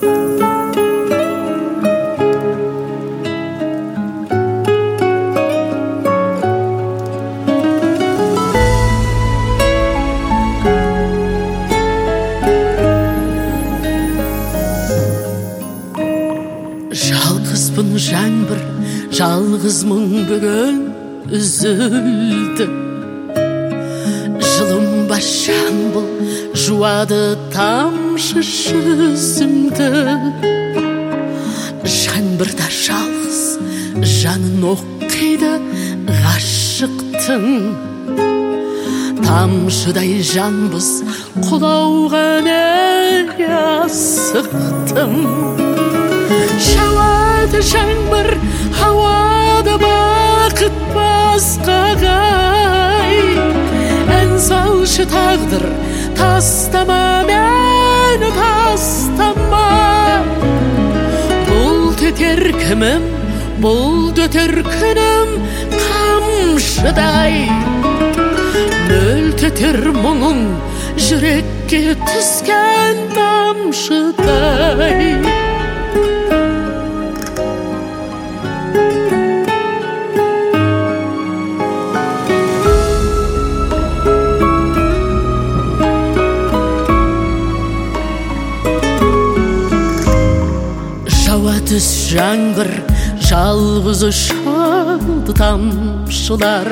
Жалғызбын жаңбыр, жалғыз мұң бүгін үзілді. Жылынба жамбыл, жуады тамшы жүзімді. Жаңбырда жалғыз жанын оқиды ғашықтың. Тамшыдай жанбыз құлауға неге асықтым. Жауады жаңбыр, ауада бақыт басқағай. Ән салшы тағдыр, тастама мені, тастама. Бұлт етер кімім, бұлт өтер күнім қамшыдай. Мөлт етер мұңың, жүрекке түскен тамшыдай. Түс жаңбыр, жалғыз ұшады тамшылар.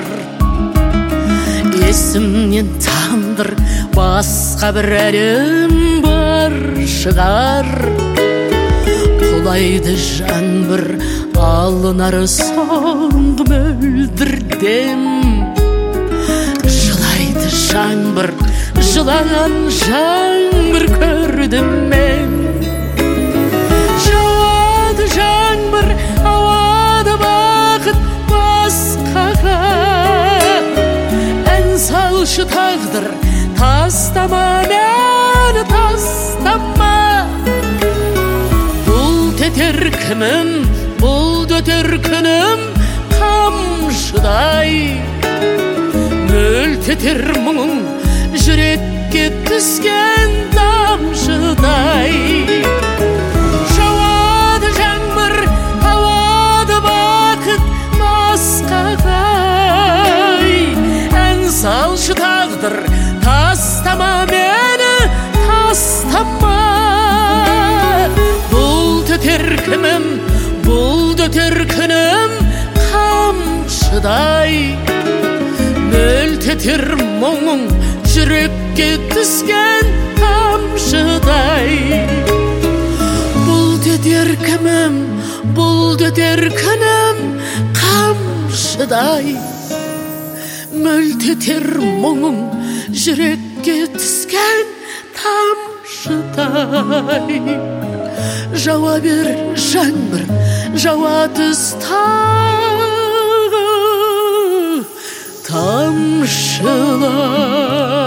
Есімнен тандыр, басқа бір әлем бар шығар. Құлайды жаңбыр, алынары соңғы мөлдір дем. Жылайды жаңбыр, жылаған жаңбыр көрдім мен. Жаңбыр, ауада бақыт басқаға. Ән салшы тағдыр, тастама мені, тастама. Бұлт етер кімім, бұлт өтер күнім қамшыдай. Мөлт етер мұңың, жүрекке түскен тамшыдай. Салшы тағдыр, тастама мені, тастама. Бұлт өтер кімім, бұлт өтер күнім қамшыдай. Мөлт етер мұңың, жүрекке түскен тамшыдай. Бұлт өтер кімім, бұлт өтер күнім қамшыдай. Мөлт етер мұңың, жүрекке түскен тамшыдай. Жауа бер жаңбыр, жауа түс тағы тамшылар.